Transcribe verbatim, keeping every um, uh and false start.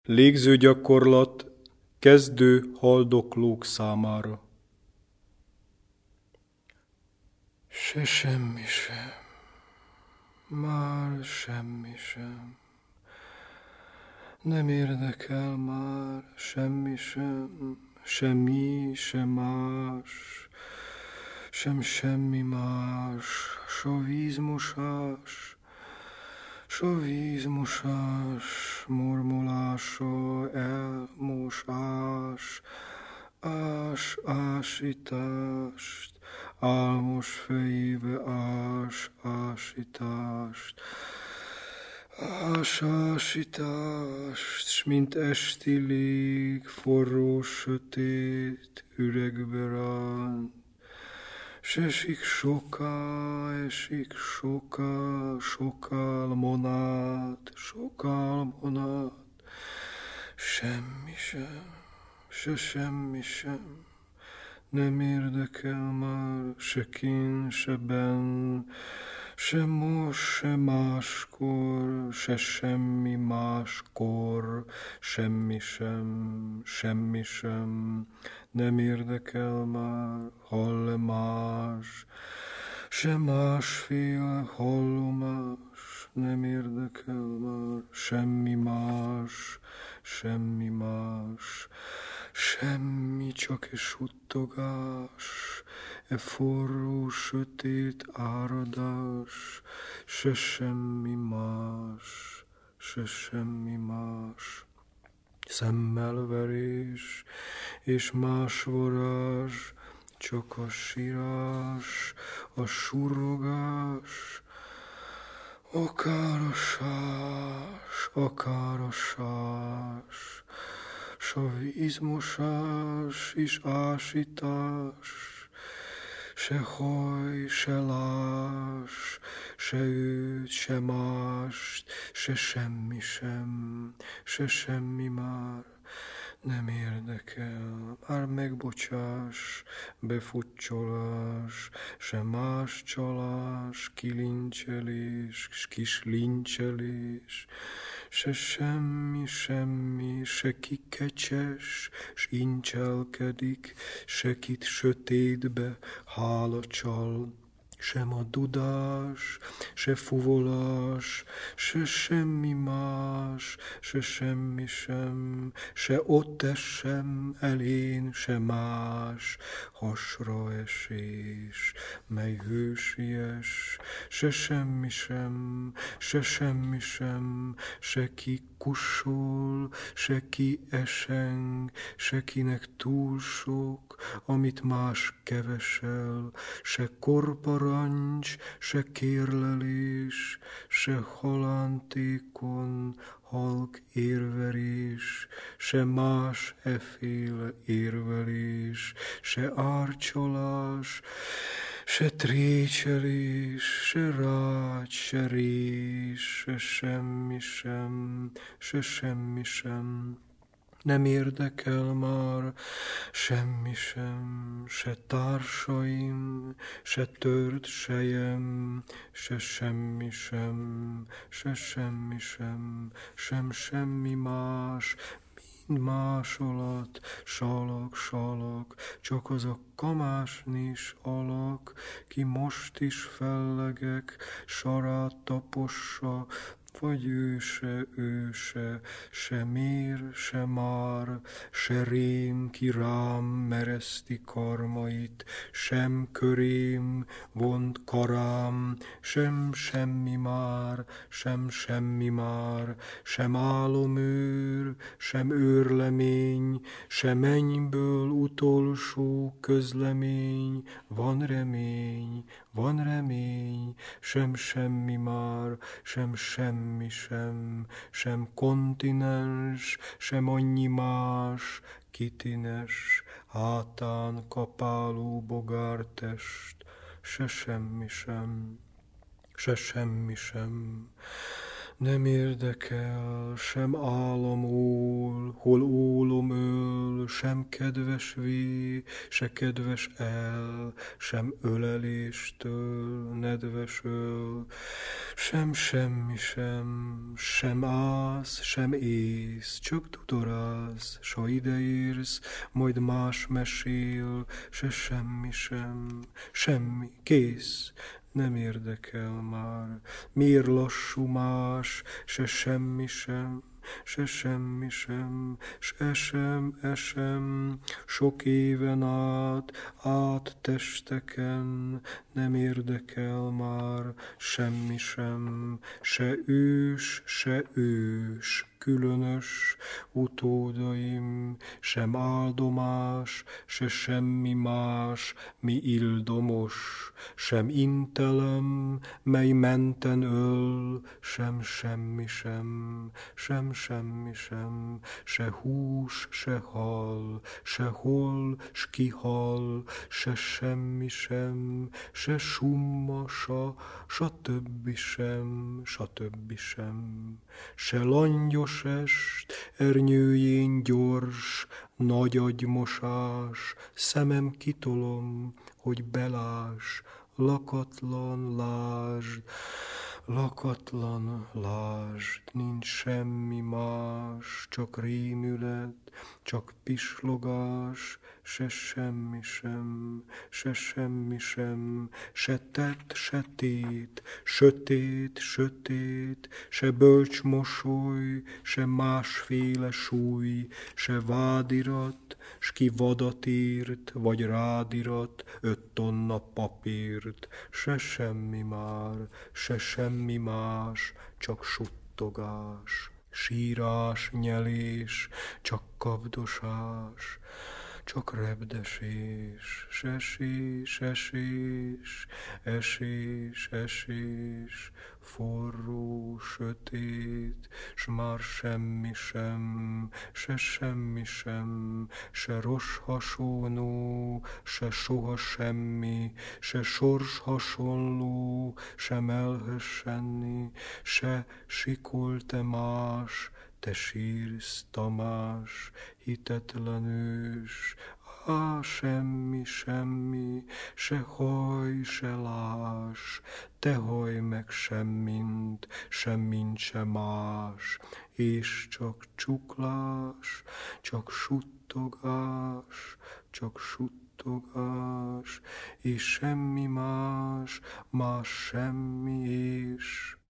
Légzőgyakorlat kezdő haldoklók számára. Se semmi sem, már semmi sem, nem érdekel már semmi sem, semmi, sem más, sem semmi más, s a vízmosás, s a vízmosás, mormolása, elmosás, ás, ásítást, álmos fejébe ás, ásítást, ás, ásítást, s mint esti lég, forró, sötét, üregbe ránt, s esik soká, esik soká, sokálmonát, sokálmonát, semmi sem, se semmi sem, nem érdekel már se kint, se benn, se most, se máskor, se semmi máskor, semmi sem, semmi sem, nem érdekel már, hall-e más, se másféle hallomás, nem érdekel már, semmi más, semmi más, semmi, csak e suttogás, e forró, sötét áradás, se semmi más, se semmi más. Szemmelverés és más varázs, csak a sírás, a surrogás, akár a sás, akár a sás, s a vízmosás és ásítás, se haj, se lás, se őt, se mást, se semmi sem, se semmi már, nem érdekel, már megbocsáss, befutcsolás, se más csalás, kilincselés, kis lincselés, se semmi, semmi, se ki kecses, s incselkedik, se kit sötétbe hála csal, sem a dudás, se fuvolás, se semmi más, se semmi sem, se ott sem elén, se más, hasra esés, mely hősies, se semmi sem, se semmi sem, se ki kussol, se ki eseng, se kinek túl sok, amit más kevesel, se korparancs, se kérlelés, se halántékon, halk érverés, se más efféle érvelés, se árcsalás, se trécselés, se rágy, se rés, se semmi sem, se semmi sem. Nem érdekel már semmi sem, se társaim, se tört sejem, se semmi sem, se semmi sem, sem semmi más, mind másolat, salak, salak, csak az a kamásnis alak, ki most is fellegek, sarát tapossa, vagy őse, őse, se mér, se már, se rém, ki rám mereszti karmait, sem körém vont karám, sem semmi már, sem semmi már, sem álomőr, sem őrlemény, se mennyből utolsó közlemény, van remény, van remény, sem semmi már, sem semmi, semmi sem, sem kontinens, sem annyi más, kitines, hátán kapáló bogártest, se semmi sem, se semmi sem. Nem érdekel, sem álom ól, hol ólom öl, föl, sem kedves vé, se kedves el, sem öleléstől nedvesöl, sem semmi sem, sem ász, sem ész, csak tudorász, s ha ideérsz, majd más mesél, se semmi sem, semmi, kész, nem érdekel már, miért lassú más, se semmi sem, se semmi sem, s esem, esem, sok éven át, át testeken, nem érdekel már, semmi sem, se ős, se ős, különös utódaim, sem áldomás, se semmi más, mi ildomos, sem intelem, mely menten öl, sem semmi sem, sem semmi sem, se hús, se hal, se hol, s kihal, se semmi sem, se summa, sa, satöbbi sem, satöbbi sem, se langyos est, ernyőjén gyors, nagy agymosás, szemem kitolom, hogy belás, lakatlan lásd, lakatlan lásd, nincs semmi más, csak rémület, csak pislogás, se semmi sem, se semmi sem, se tett, se tét, sötét, sötét, se bölcs mosoly, se másféle súly, se vádirat, s ki vadat írt, vagy rádirat, öt tonna papírt, se semmi már, se semmi más, csak suttogás, sírás, nyelés, csak kapdosás, csak repdesés, sesés, esés, esés, esés, forró, sötét, s már semmi sem, se semmi sem, se rossz hasonló, se soha semmi, se sors hasonló, se melhessenni, se sikolte más, te sírsz, Tamás, hitetlen ős, á, semmi, semmi, se haj, se lás, te haj meg semmint, semmint se más, és csak csuklás, csak suttogás, csak suttogás, és semmi más, más semmi és